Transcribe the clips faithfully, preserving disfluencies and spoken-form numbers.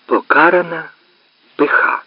Покарана пиха.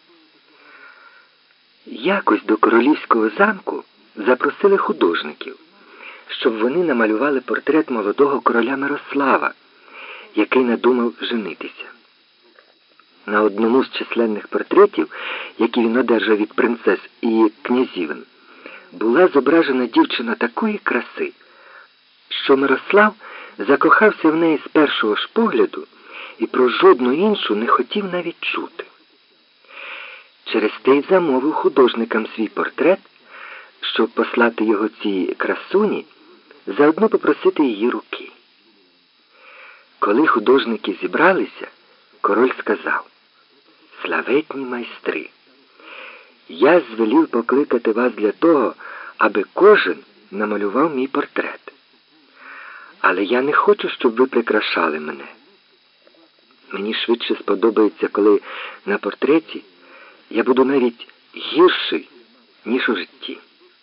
Якось до королівського замку запросили художників, щоб вони намалювали портрет молодого короля Мирослава, який надумав женитися. На одному з численних портретів, які він одержав від принцес і князівен, була зображена дівчина такої краси, що Мирослав закохався в неї з першого ж погляду і про жодну іншу не хотів навіть чути. Через те й замовив художникам свій портрет, щоб послати його цій красуні, заодно попросити її руки. Коли художники зібралися, король сказав: «Славетні майстри, я звелів покликати вас для того, аби кожен намалював мій портрет. Але я не хочу, щоб ви прикрашали мене. Мені швидше сподобається, коли на портреті я буду навіть гірший, ніж у житті».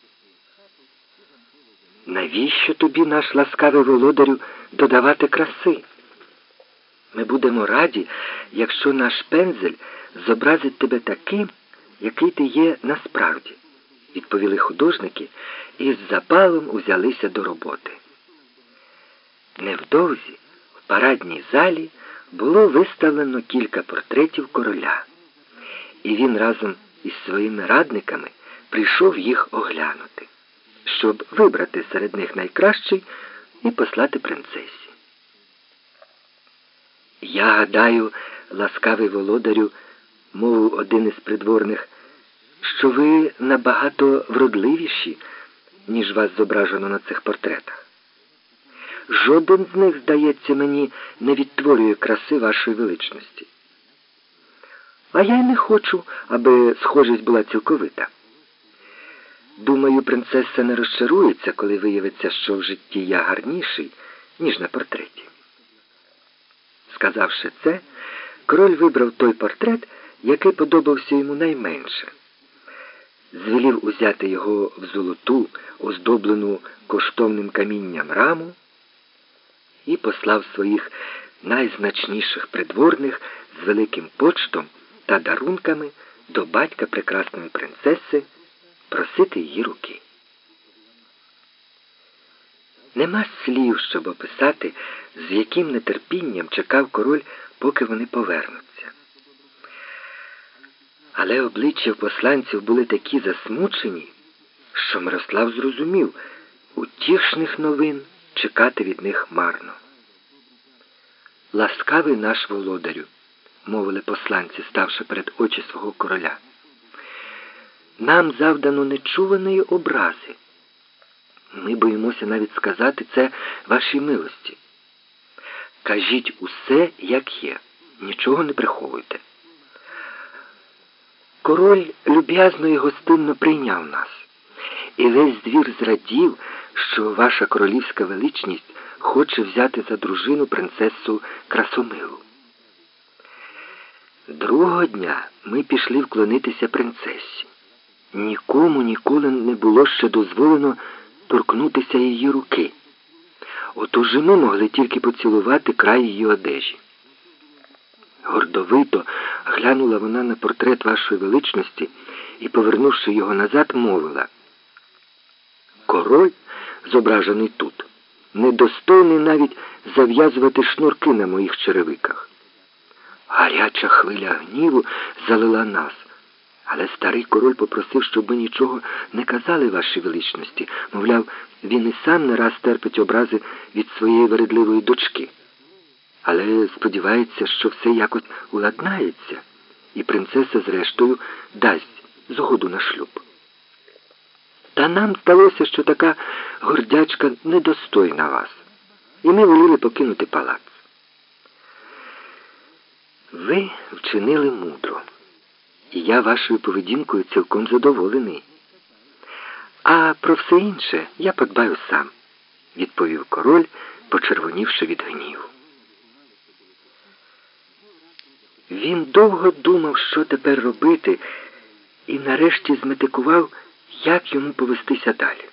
«Навіщо тобі, наш ласкавий володарю, додавати краси? Ми будемо раді, якщо наш пензель зобразить тебе таким, який ти є насправді», – відповіли художники і з запалом узялися до роботи. Невдовзі в парадній залі було виставлено кілька портретів короля, і він разом із своїми радниками прийшов їх оглянути, щоб вибрати серед них найкращий і послати принцесі. «Я гадаю, ласкавий володарю, – мовив один із придворних, – що ви набагато вродливіші, ніж вас зображено на цих портретах. Жоден з них, здається мені, не відтворює краси вашої величності. А я й не хочу, аби схожість була цілковита. Думаю, принцеса не розчарується, коли виявиться, що в житті я гарніший, ніж на портреті». Сказавши це, король вибрав той портрет, який подобався йому найменше. Звелів узяти його в золоту, оздоблену коштовним камінням раму, і послав своїх найзначніших придворних з великим почтом та дарунками до батька прекрасної принцеси просити її руки. Нема слів, щоб описати, з яким нетерпінням чекав король, поки вони повернуться. Але обличчя посланців були такі засмучені, що Мирослав зрозумів, утішних новин чекати від них марно. «Ласкавий наш володарю, – мовили посланці, ставши перед очі свого короля, – нам завдано нечуваної образи. Ми боїмося навіть сказати це вашій милості. Кажіть усе, як є, нічого не приховуйте». Король люб'язно і гостинно прийняв нас, і весь двір зрадів, що ваша королівська величність хоче взяти за дружину принцесу Красомилу. Другого дня ми пішли вклонитися принцесі. Нікому ніколи не було ще дозволено торкнутися її руки. Отож і ми могли тільки поцілувати край її одежі. Гордовито глянула вона на портрет вашої величності і, повернувши його назад, мовила: «Король, зображений тут, недостойний навіть зав'язувати шнурки на моїх черевиках». Гаряча хвиля гніву залила нас, але старий король попросив, щоб ми нічого не казали вашій величності. Мовляв, він і сам не раз терпить образи від своєї вередливої дочки. Але сподівається, що все якось уладнається, і принцеса, зрештою, дасть згоду на шлюб. Та нам здалося, що така гордячка недостойна вас, і ми воліли покинути палац. Ви вчинили мудро, і я вашою поведінкою цілком задоволений. А про все інше я подбаю сам, – відповів король, почервонівши від гніву. Він довго думав, що тепер робити, і нарешті зметикував, як йому повестися далі.